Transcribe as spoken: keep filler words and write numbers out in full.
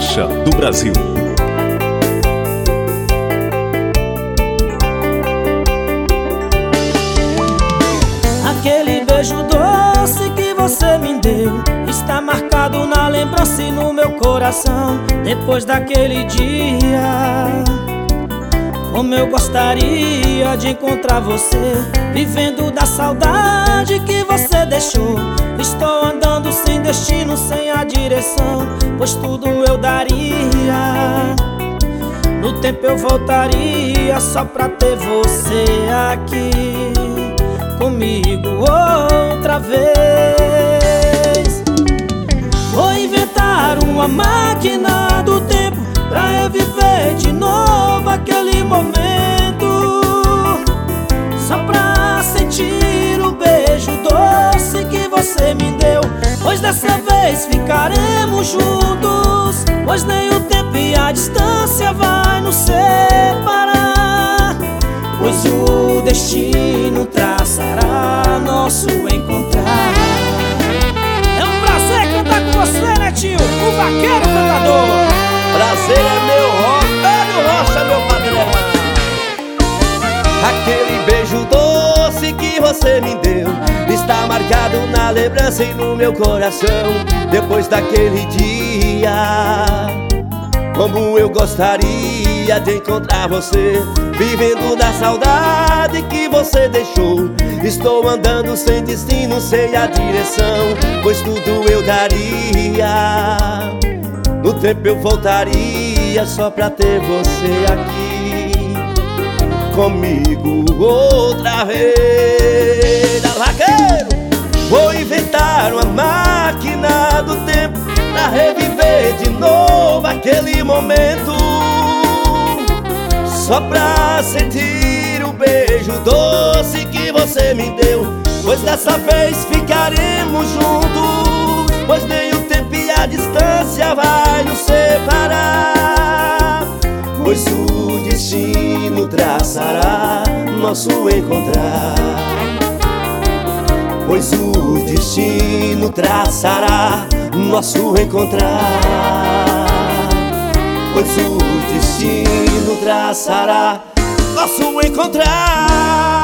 faixa do Brasil. Aquele beijo doce que você me deu está marcado na lembrança e no meu coração. Depois daquele dia, como eu gostaria de encontrar você, vivendo da saudade que você deixou. Estou andando sem destino, sem a direção, pois tudo eu daria. No tempo eu voltaria só pra ter você aqui comigo outra vez. Vou inventar uma máquina do tempo pra reviver de novo aquele momento, só pra sentir o beijo doce que você me deu. Pois dessa vez ficaremos juntos, pois nem o tempo e a distância vai nos separar, pois o destino traçará nosso encontrar. É um prazer cantar com você, Netinho, o vaqueiro cantador. Prazer é meu, Roberto Rocha, meu padrão. Aquele beijo doce que você me deu está marcado na lembrança e no meu coração. Depois daquele dia, como eu gostaria de encontrar você, vivendo da saudade que você deixou. Estou andando sem destino, sem a direção, pois tudo eu daria. No tempo eu voltaria só pra ter você aqui comigo outra vez. Vaqueiro, vou inventar uma máquina do tempo pra reviver de novo aquele momento, só pra sentir o beijo doce que você me deu. Pois dessa vez ficaremos juntos, pois nem o tempo e a distância vai nos separar, pois o destino traçará nosso encontrar. Pois o destino traçará nosso encontrar. Pois o destino traçará nosso encontrar.